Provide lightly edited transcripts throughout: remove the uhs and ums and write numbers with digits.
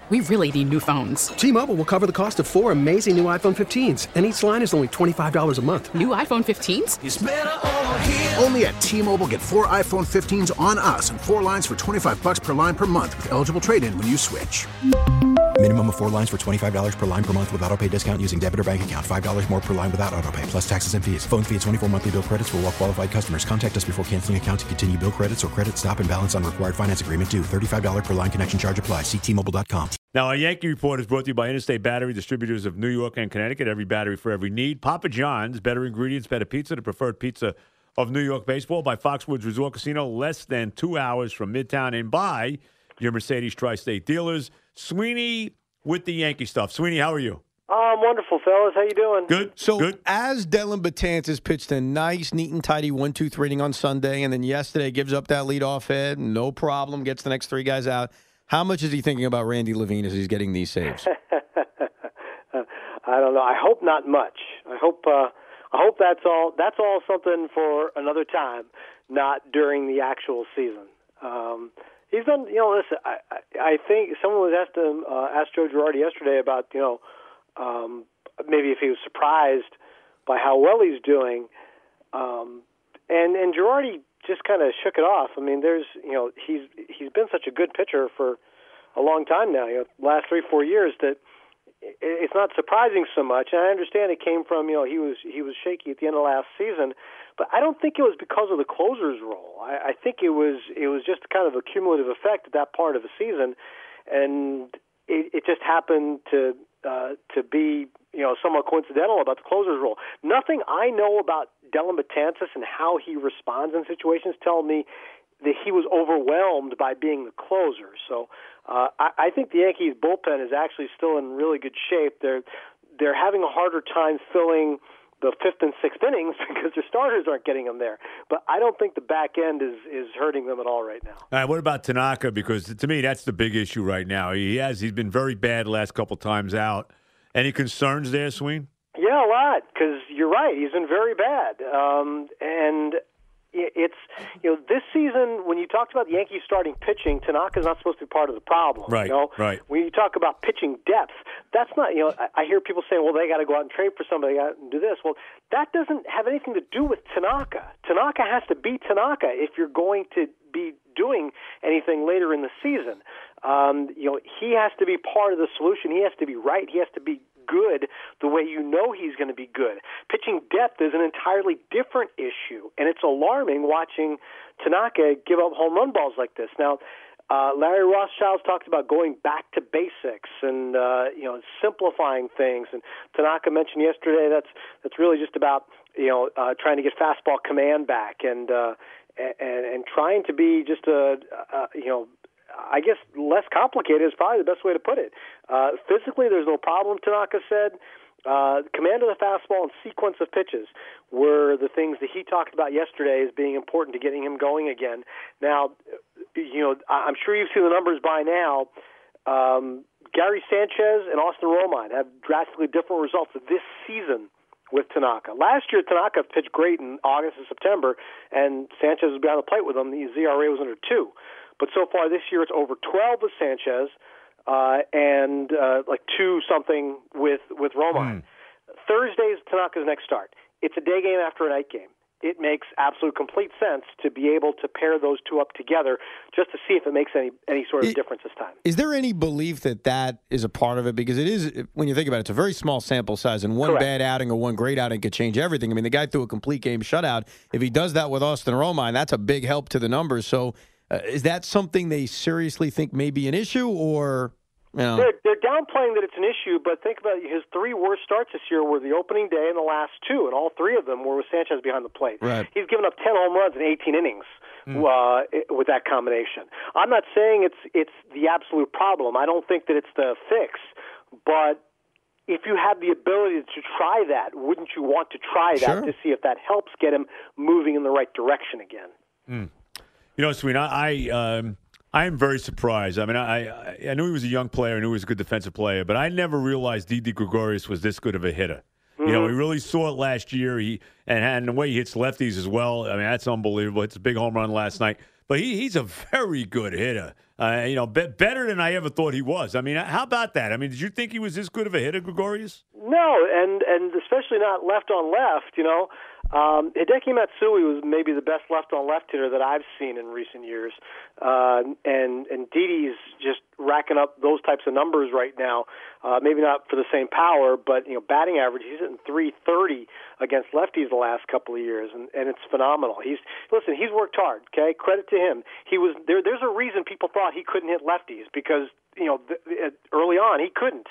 We really need new phones. T-Mobile will cover the cost of 4 amazing new iPhone 15s, and each line is only $25 a month. New iPhone 15s? It's better over here. Only at T-Mobile, get 4 iPhone 15s on us and 4 lines for $25 per line per month with eligible trade-in when you switch. Minimum of 4 lines for $25 per line per month with autopay discount using debit or bank account. $5 more per line without autopay, plus taxes and fees. Phone fee at 24 monthly bill credits for well-qualified customers. Contact us before canceling account to continue bill credits or credit stop and balance on required finance agreement due. $35 per line connection charge applies. See T-Mobile.com. Now, our Yankee Report is brought to you by Interstate Battery, distributors of New York and Connecticut. Every battery for every need. Papa John's, better ingredients, better pizza, the preferred pizza of New York baseball. By Foxwoods Resort Casino, less than 2 hours from Midtown. And by your Mercedes Tri-State dealers. Sweeney with the Yankee stuff. Sweeney, how are you? I'm wonderful, fellas. How you doing? Good. So Good. as Dellin Betances pitched a nice, neat and tidy 1-2-3 inning on Sunday, and then yesterday gives up that leadoff hit, no problem, gets the next 3 guys out. How much is he thinking about Randy Levine as he's getting these saves? I don't know. I hope not much. I hope that's all. That's all something for another time, not during the actual season. He's done. Listen. I think someone was asked Joe Girardi yesterday about maybe if he was surprised by how well he's doing, and Girardi just kind of shook it off. I mean, he's been such a good pitcher for a long time now. Last 3-4 years that it's not surprising so much. And I understand it came from he was shaky at the end of last season, but I don't think it was because of the closer's role. I think it was just kind of a cumulative effect at that part of the season, and it just happened to be somewhat coincidental about the closer's role. Nothing I know about Dellin Betances and how he responds in situations tell me that he was overwhelmed by being the closer. So I think the Yankees bullpen is actually still in really good shape. They're having a harder time filling the 5th and 6th innings because their starters aren't getting them there. But I don't think the back end is hurting them at all right now. All right, what about Tanaka? Because to me, that's the big issue right now. He's been very bad the last couple times out. Any concerns there, Sween? Yeah, a lot, because you're right. He's been very bad. And it's, this season, when you talked about the Yankees starting pitching, Tanaka's not supposed to be part of the problem. Right, right. When you talk about pitching depth, that's not, I hear people saying, well, they got to go out and trade for somebody and do this. Well, that doesn't have anything to do with Tanaka. Tanaka has to be Tanaka if you're going to be doing anything later in the season. He has to be part of the solution. He has to be right. He has to be good the way he's going to be good. Pitching depth is an entirely different issue, and it's alarming watching Tanaka give up home run balls like this. Now, Larry Rothschild talked about going back to basics and simplifying things. And Tanaka mentioned yesterday that's really just about trying to get fastball command back and trying to be just I guess less complicated is probably the best way to put it. Physically, there's no problem, Tanaka said. Command of the fastball and sequence of pitches were the things that he talked about yesterday as being important to getting him going again. Now, I'm sure you've seen the numbers by now. Gary Sanchez and Austin Romine have drastically different results this season with Tanaka. Last year, Tanaka pitched great in August and September, and Sanchez was behind the plate with him. The ERA was under 2. But so far this year, it's over 12 with Sanchez and like 2-something with Romine. Thursday's Tanaka's next start. It's a day game after a night game. It makes absolute complete sense to be able to pair those two up together just to see if it makes any sort of difference this time. Is there any belief that is a part of it? Because it is, when you think about it, it's a very small sample size, and one Correct. bad outing or one great outing could change everything. I mean, the guy threw a complete game shutout. If he does that with Austin Romine, that's a big help to the numbers. So is that something they seriously think may be an issue, or They're downplaying that it's an issue, but think about it. His 3 worst starts this year were the opening day and the last 2, and all 3 of them were with Sanchez behind the plate. Right. He's given up 10 home runs in 18 innings with that combination. I'm not saying it's the absolute problem. I don't think that it's the fix, but if you have the ability to try that, wouldn't you want to try that to see if that helps get him moving in the right direction again? Sween, I am very surprised. I mean, I knew he was a young player. I knew he was a good defensive player, but I never realized Didi Gregorius was this good of a hitter. We really saw it last year. And the way he hits lefties as well. I mean, that's unbelievable. It's a big home run last night. but he's a very good hitter. Better than I ever thought he was. I mean, how about that? I mean, did you think he was this good of a hitter, Gregorius? No, and especially not left on left. Hideki Matsui was maybe the best left on left hitter that I've seen in recent years, and Didi's just racking up those types of numbers right now. Maybe not for the same power, but batting average, he's hitting .330 against lefties the last couple of years, and it's phenomenal. He's worked hard. Okay, credit to him. He was there. There's a reason people thought he couldn't hit lefties because early on he couldn't.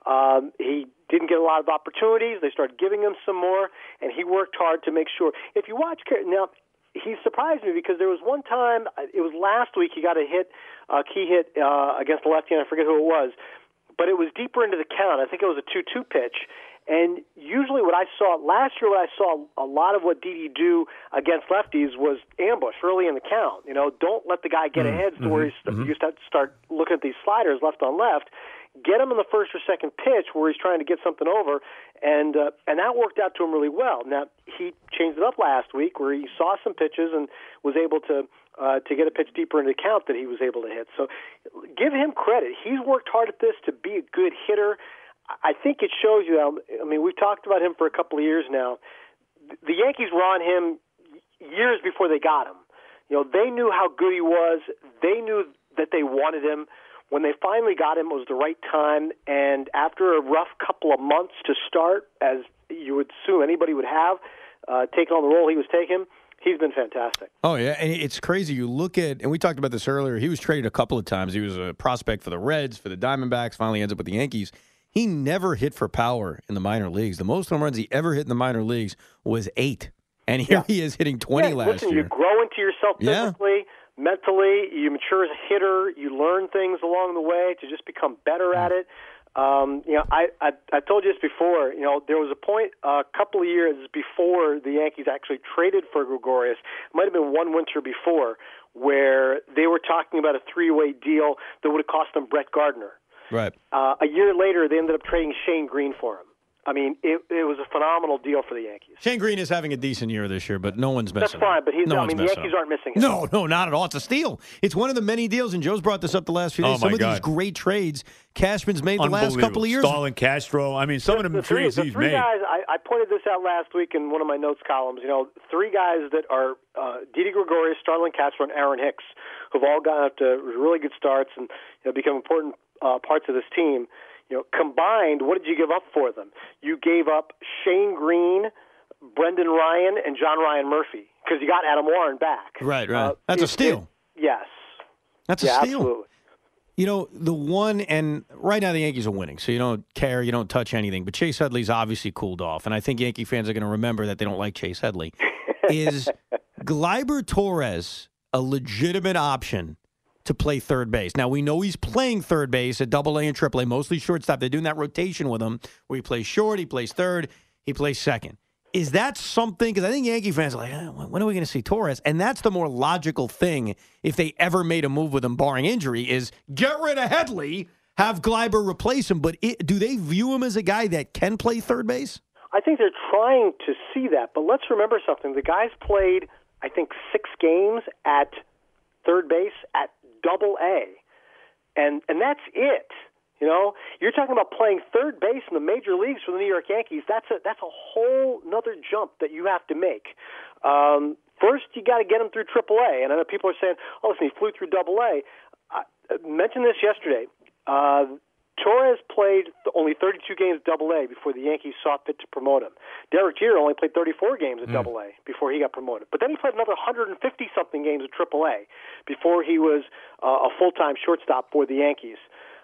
He didn't get a lot of opportunities. They started giving him some more, and he worked hard to make sure. If you watch now, he surprised me because there was one time, it was last week, he got a key hit against the lefty, and I forget who it was, but it was deeper into the count. I think it was a 2-2 pitch. And usually last year what I saw a lot of what Didi do against lefties was ambush early in the count. Don't let the guy get ahead to where you start to start looking at these sliders left on left. Get him in the first or second pitch where he's trying to get something over, and that worked out to him really well. Now, he changed it up last week where he saw some pitches and was able to get a pitch deeper into the count that he was able to hit. So give him credit. He's worked hard at this to be a good hitter. I think it shows you. I mean, we've talked about him for a couple of years now. The Yankees were on him years before they got him. They knew how good he was. They knew that they wanted him. When they finally got him, it was the right time. And after a rough couple of months to start, as you would assume anybody would have, taking on the role he was taking, he's been fantastic. Oh, yeah, and it's crazy. You look at, and we talked about this earlier, he was traded a couple of times. He was a prospect for the Reds, for the Diamondbacks, finally ends up with the Yankees. He never hit for power in the minor leagues. The most home runs he ever hit in the minor leagues was 8. And here he is hitting 20 last year. You grow into yourself physically, mentally. You mature as a hitter. You learn things along the way to just become better at it. I told you this before. There was a point a couple of years before the Yankees actually traded for Gregorius. It might have been one winter before, where they were talking about a 3-way deal that would have cost them Brett Gardner. Right. A year later, they ended up trading Shane Green for him. I mean, it was a phenomenal deal for the Yankees. Shane Green is having a decent year this year, but no one's missing him. That's fine, but the Yankees him. aren't missing him. No, not at all. It's a steal. It's one of the many deals, and Joe's brought this up the last few days. Some of these great trades Cashman's made the last couple of years. Starlin, Castro. I mean, some of them trades he's made. Guys, I pointed this out last week in one of my notes columns. 3 guys that are Didi Gregorius, Starlin Castro, and Aaron Hicks, who've all gotten up to really good starts and become important parts of this team. Combined, what did you give up for them? You gave up Shane Green, Brendan Ryan, and John Ryan Murphy because you got Adam Warren back. Right. That's a steal. Yes. That's a steal. Absolutely. The one, and right now the Yankees are winning, so you don't care, you don't touch anything. But Chase Headley's obviously cooled off, and I think Yankee fans are going to remember that they don't like Chase Headley. Is Gleyber Torres a legitimate option to play third base? Now, we know he's playing third base at AA and AAA, mostly shortstop. They're doing that rotation with him where he plays short, he plays third, he plays second. Is that something? Because I think Yankee fans are like, when are we going to see Torres? And that's the more logical thing if they ever made a move with him, barring injury, is get rid of Headley, have Gleyber replace him. But do they view him as a guy that can play third base? I think they're trying to see that. But let's remember something. The guy's played, I think, 6 games at third base at AA, and that's it. You're talking about playing third base in the major leagues for the New York Yankees. That's a whole nother jump that you have to make. First, you got to get him through AAA, and I know people are saying, "Oh, listen, he flew through AA." I mentioned this yesterday. Torres played only 32 games at AA before the Yankees saw fit to promote him. Derek Jeter only played 34 games at AA before he got promoted. But then he played another 150-something games at AAA before he was a full-time shortstop for the Yankees.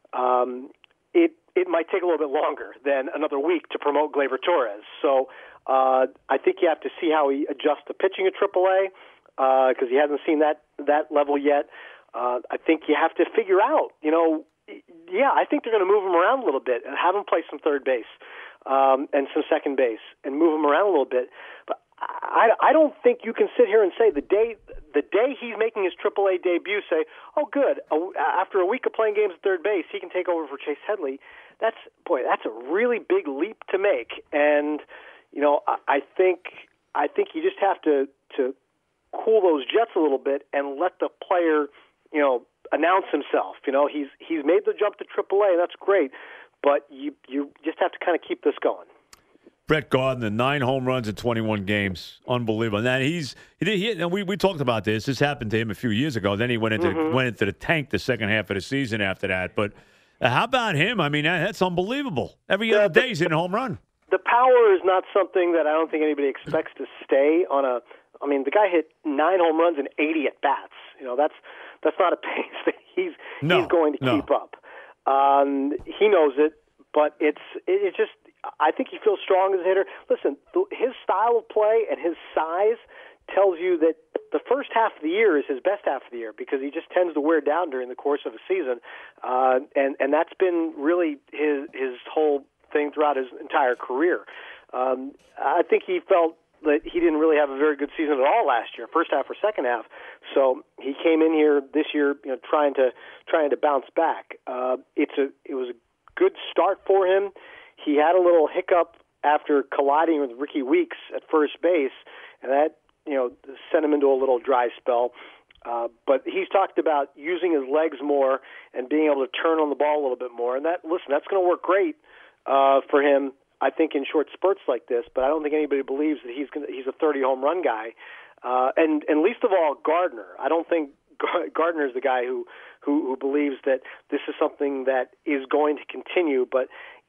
It might take a little bit longer than another week to promote Gleyber Torres. So I think you have to see how he adjusts to pitching at AAA because he hasn't seen that level yet. I think you have to figure out, I think they're going to move him around a little bit and have him play some third base and some second base and move him around a little bit. But I don't think you can sit here and say the day he's making his AAA debut, say, oh, good, after a week of playing games at third base, he can take over for Chase Headley. That's a really big leap to make. And, I think you just have to cool those jets a little bit and let the player, announce himself. He's made the jump to AAA, and that's great, but you just have to kind of keep this going. Brett Gardner, 9 home runs in 21 games, unbelievable. And we talked about this. This happened to him a few years ago. Then he went into the tank the second half of the season after that. But how about him? I mean, that's unbelievable. Every other day he's hitting a home run. The power is not something that I don't think anybody expects to stay on a. I mean, the guy hit 9 home runs and 80 at bats. That's not a pace that he's going to keep up. He knows it, but it's just. I think he feels strong as a hitter. Listen, his style of play and his size tells you that the first half of the year is his best half of the year because he just tends to wear down during the course of a season, and that's been really his whole thing throughout his entire career. I think he felt that he didn't really have a very good season at all last year, first half or second half. So he came in here this year, trying to bounce back. It was a good start for him. He had a little hiccup after colliding with Ricky Weeks at first base, and that sent him into a little dry spell. But he's talked about using his legs more and being able to turn on the ball a little bit more. And that's going to work great for him, I think, in short spurts like this. But I don't think anybody believes that he's a 30 home run guy. And least of all, Gardner. I don't think Gardner is the guy who believes that this is something that is going to continue. But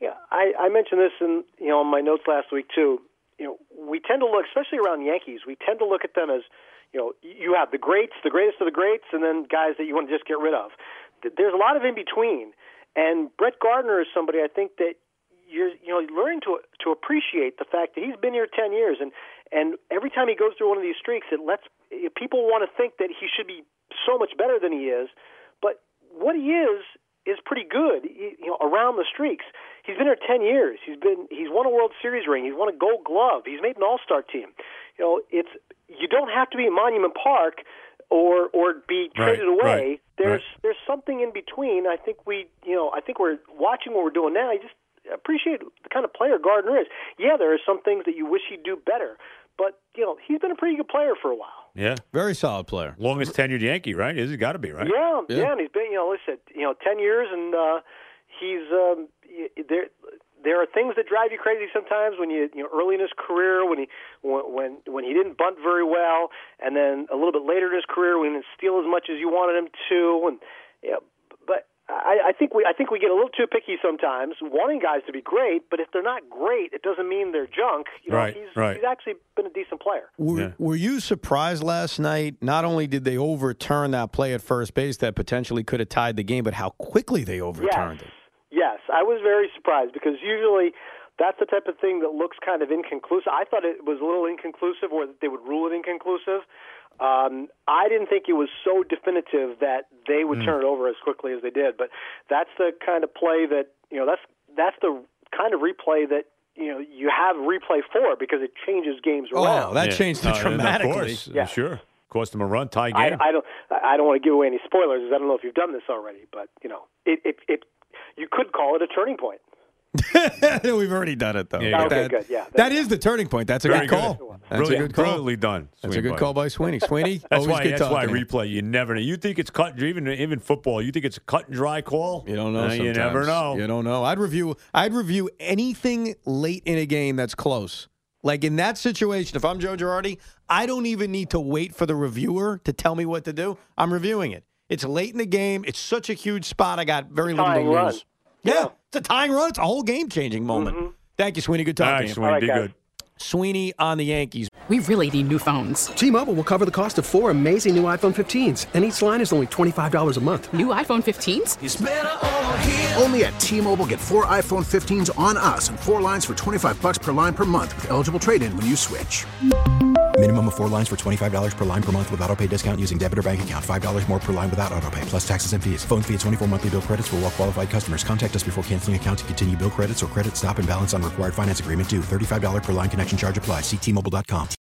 I mentioned this in my notes last week too. We tend to look, especially around Yankees, we tend to look at them as you have the greats, the greatest of the greats, and then guys that you want to just get rid of. There's a lot of in between, and Brett Gardner is somebody I think that you're learning to appreciate the fact that he's been here 10 years, and every time he goes through one of these streaks, it lets people want to think that he should be so much better than he is, but what he is pretty good, around the streaks. He's been here 10 years. He's won a World Series ring. He's won a Gold Glove. He's made an All-Star team. You don't have to be at Monument Park or be traded away. There's something in between. I think we're watching what we're doing now. I just appreciate the kind of player Gardner is. Yeah, there are some things that you wish he'd do better, but he's been a pretty good player for a while. Yeah, very solid player. Longest tenured Yankee, right? He's got to be, right? Yeah, and he's been 10 years, and he's there are things that drive you crazy sometimes when early in his career when he didn't bunt very well, and then a little bit later in his career when he didn't steal as much as you wanted him to, and but I think we get a little too picky sometimes, wanting guys to be great, but if they're not great, it doesn't mean they're junk. He's actually been a decent player. Were you surprised last night? Not only did they overturn that play at first base that potentially could have tied the game, but how quickly they overturned it. Yes, I was very surprised because usually that's the type of thing that looks kind of inconclusive. I thought it was a little inconclusive, or that they would rule it inconclusive. I didn't think it was so definitive that they would turn it over as quickly as they did. But that's the kind of play that that's the kind of replay that you have replay for, because it changes games around. Oh, that changed it dramatically. Of course, sure. Cost them a run, tie game. I don't want to give away any spoilers, because I don't know if you've done this already, but it you could call it a turning point. We've already done it, though. Yeah, okay, good. Yeah, that is the turning point. That's a good call. That's a good call. Brilliantly done. That's a good call by Sweeney. Sweeney, that's always good talking. That's why replay. You never know. You think it's cut, even football. You think it's a cut and dry call. You don't know. You never know. You don't know. I'd review anything late in a game that's close. Like in that situation, if I'm Joe Girardi, I don't even need to wait for the reviewer to tell me what to do. I'm reviewing it. It's late in the game. It's such a huge spot. I got very little to lose. Yeah, it's a tying run. It's a whole game-changing moment. Mm-hmm. Thank you, Sweeney. Good talking to you. Sweeney, be good. Sweeney on the Yankees. We really need new phones. T-Mobile will cover the cost of 4 amazing new iPhone 15s, and each line is only $25 a month. New iPhone 15s? It's better over here. Only at T-Mobile, get 4 iPhone 15s on us and 4 lines for $25 per line per month with eligible trade-in when you switch. Minimum of 4 lines for $25 per line per month with autopay discount using debit or bank account. $5 more per line without autopay, plus taxes and fees. Phone fee at 24 monthly bill credits for well-qualified customers. Contact us before canceling account to continue bill credits or credit stop and balance on required finance agreement due. $35 per line connection charge applies. See T-Mobile.com.